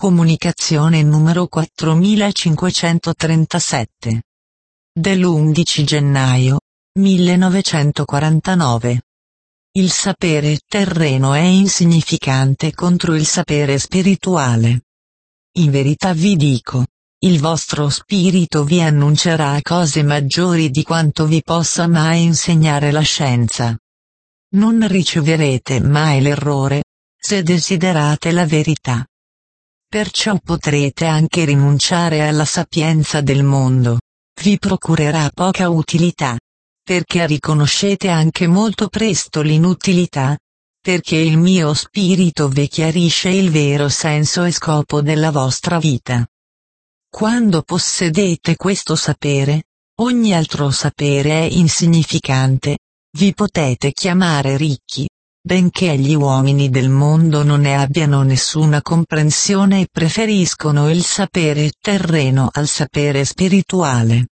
Comunicazione numero 4537. Dell'11 gennaio 1949. Il sapere terreno è insignificante contro il sapere spirituale. In verità vi dico, il vostro spirito vi annuncerà cose maggiori di quanto vi possa mai insegnare la scienza. Non riceverete mai l'errore, se desiderate la verità. Perciò potrete anche rinunciare alla sapienza del mondo. Vi procurerà poca utilità, perché riconoscete anche molto presto l'inutilità, perché il mio spirito vi chiarisce il vero senso e scopo della vostra vita. Quando possedete questo sapere, ogni altro sapere è insignificante, vi potete chiamare ricchi, benché gli uomini del mondo non ne abbiano nessuna comprensione e preferiscono il sapere terreno al sapere spirituale.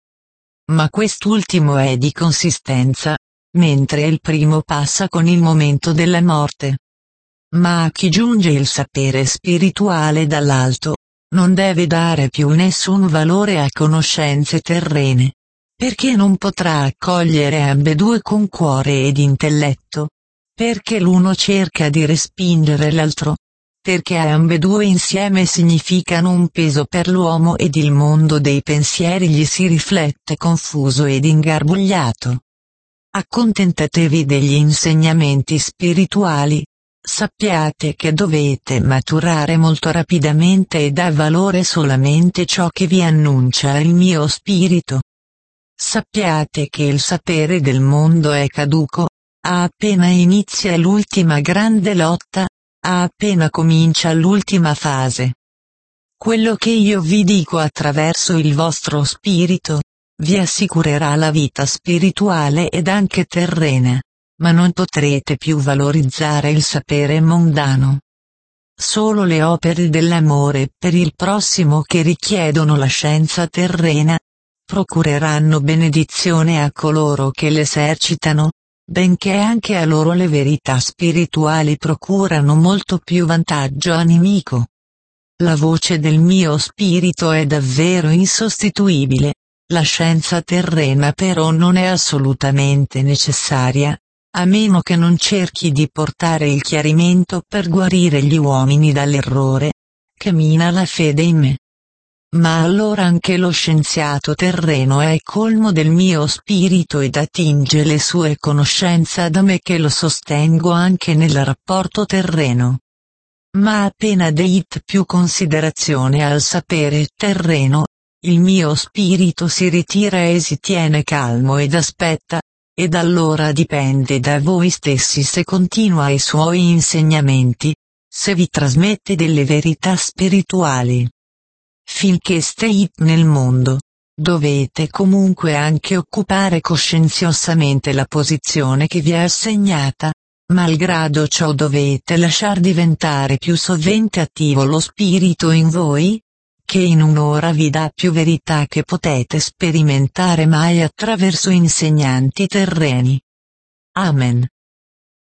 Ma quest'ultimo è di consistenza, mentre il primo passa con il momento della morte. Ma a chi giunge il sapere spirituale dall'alto, non deve dare più nessun valore a conoscenze terrene, perché non potrà accogliere ambedue con cuore ed intelletto, perché l'uno cerca di respingere l'altro, perché ambedue insieme significano un peso per l'uomo ed il mondo dei pensieri gli si riflette confuso ed ingarbugliato. Accontentatevi degli insegnamenti spirituali, sappiate che dovete maturare molto rapidamente e dà valore solamente ciò che vi annuncia il mio spirito. Sappiate che il sapere del mondo è caduco, appena inizia l'ultima grande lotta, appena comincia l'ultima fase. Quello che io vi dico attraverso il vostro spirito, vi assicurerà la vita spirituale ed anche terrena, ma non potrete più valorizzare il sapere mondano. Solo le opere dell'amore per il prossimo che richiedono la scienza terrena, procureranno benedizione a coloro che l'esercitano, benché anche a loro le verità spirituali procurano molto più vantaggio animico. La voce del mio spirito è davvero insostituibile, la scienza terrena però non è assolutamente necessaria, a meno che non cerchi di portare il chiarimento per guarire gli uomini dall'errore, che mina la fede in me. Ma allora anche lo scienziato terreno è colmo del mio spirito ed attinge le sue conoscenze da me che lo sostengo anche nel rapporto terreno. Ma appena date più considerazione al sapere terreno, il mio spirito si ritira e si tiene calmo ed aspetta, ed allora dipende da voi stessi se continua i suoi insegnamenti, se vi trasmette delle verità spirituali. Finché state nel mondo, dovete comunque anche occupare coscienziosamente la posizione che vi è assegnata, malgrado ciò dovete lasciar diventare più sovente attivo lo spirito in voi, che in un'ora vi dà più verità che potete sperimentare mai attraverso insegnanti terreni. Amen.